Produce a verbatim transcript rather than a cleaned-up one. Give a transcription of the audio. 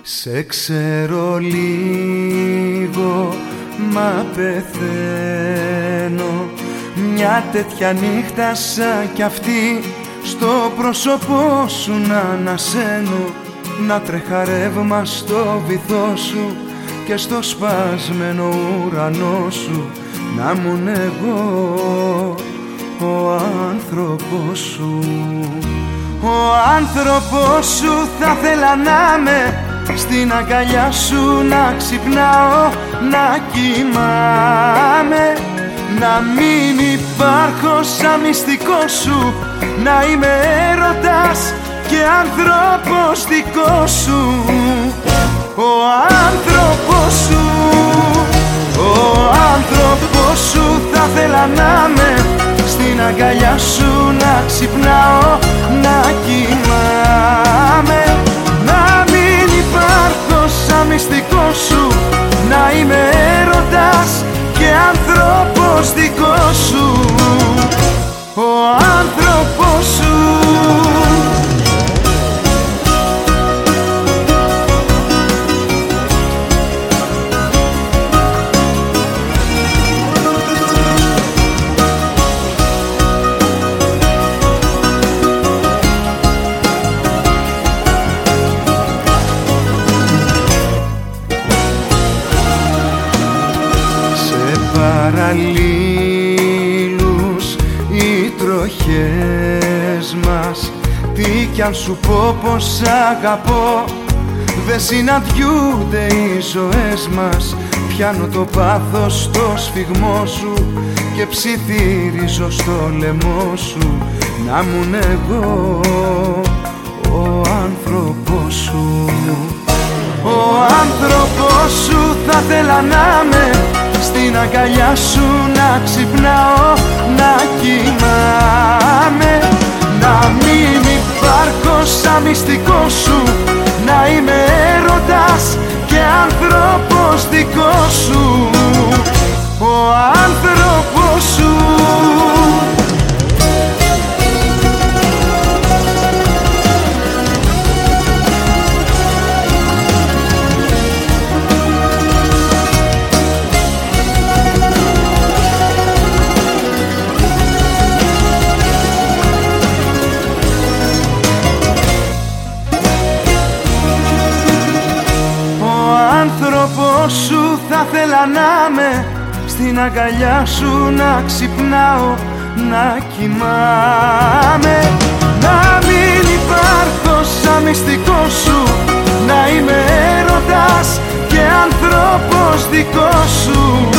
Σε ξέρω λίγο, μα πεθαίνω. Μια τέτοια νύχτα σαν κι αυτή, στο πρόσωπό σου να ανασένω, να τρέχα ρεύμα στο βυθό σου και στο σπασμένο ουρανό σου να μουν εγώ ο άνθρωπος σου. Ο άνθρωπος σου θα θέλα να με, στην αγκαλιά σου να ξυπνάω, να κοιμάμαι, να μην υπάρχω σαν μυστικό σου, να είμαι έρωτας και άνθρωπος δικός σου. Ο άνθρωπος σου, ο άνθρωπος σου θα θέλα να με, στην αγκαλιά σου να ξυπνάω, να κοιμάμαι, να μην υπάρχω σαν μυστικό σου, να είμαι έρωτας και άνθρωπος δικός σου. Ο άνθρωπος σου. Παραλλήλους οι τροχές μας, τι κι αν σου πω πως αγαπώ, δεν συναντιούνται οι ζωές μας. Πιάνω το πάθος στο σφιγμό σου και ψιθυρίζω στο λαιμό σου, να μουν εγώ ο άνθρωπος σου. Ο άνθρωπος σου θα θέλα να με, στην αγκαλιά σου να ξυπνάω, να κοιμάμαι, να μην υπάρχω σαν μυστικό σου, να είμαι έρωτας και άνθρωπος δικός σου. Ο άνθρωπος σου. Άνθρωπος σου θα θέλα να με, στην αγκαλιά σου να ξυπνάω, να κοιμάμαι, να μην υπάρχω σαν μυστικό σου, να είμαι έρωτας και άνθρωπος δικός σου.